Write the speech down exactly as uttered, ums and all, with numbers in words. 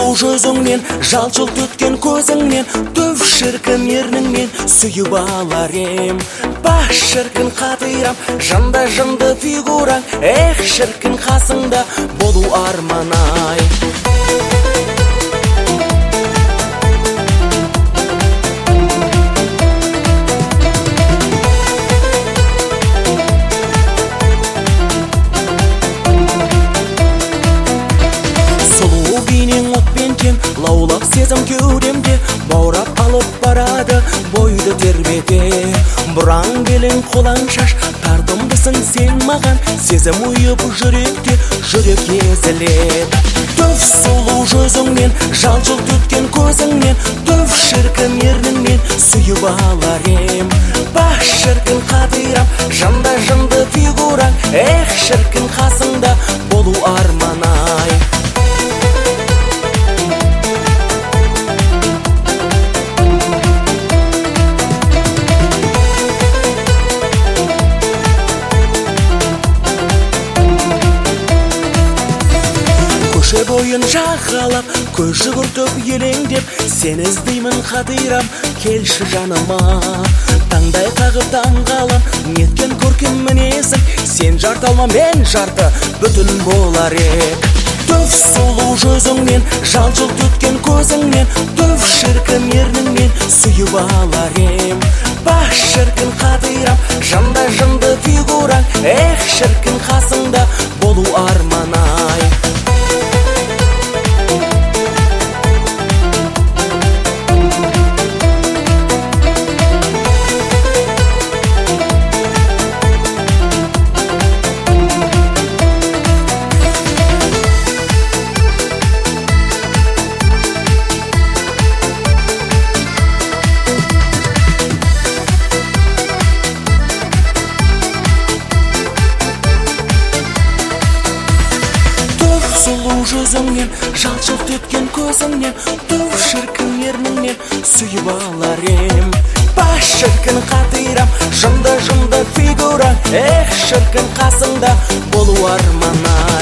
сұлу жүзіңнен, жалт-жұлт өткен көзіңнен, түп шіркін ерніңмен сүйіп алар ем. Бақ шіркін қатырам, жында-жынды фигураң, эх, шіркін қасыңда болу арман-ай. Лаулап сезім кеудемде, баурап алып барады бойды тербете. Бұраң белің қолаң шаш, тартымдысың сен маған, сезім ұйып жүректе, жүрек езілет. Түп сұлу жүзіңнен, жалт-жұлт өткен көзіңнен, түп шіркін ерніңмен сүйіп алар ем. Бақ шіркін қатырам, жында-жынды фигураң, эх, шіркін қасыңда болу арман-ай. Көше бойын жағалап, көз жүгіртіп елеңдеп, сен іздеймін қатырам, келші жаныма. Таңдай қағып таңғалам, неткен көркем мінезің, сен жарты алма, мен жарты бүтін болар ек. Түп сұлу жүзіңнен, жалт-жұлт өткен көзіңнен, түп шіркін ерніңмен сүйіп алар ем. Бақ шіркін қатырам, жында-жынды фигураң, эх, шіркін қасыңда болу арман-ай. Сұлу жүзіңнен, жалт-жұлт өткен көзіңнен, түп шіркін ерніңнен сүйіп алар ем. Бақ шіркін қатырам, жында-жынды фигураң, эх, шіркін қасыңда болу арман-ай.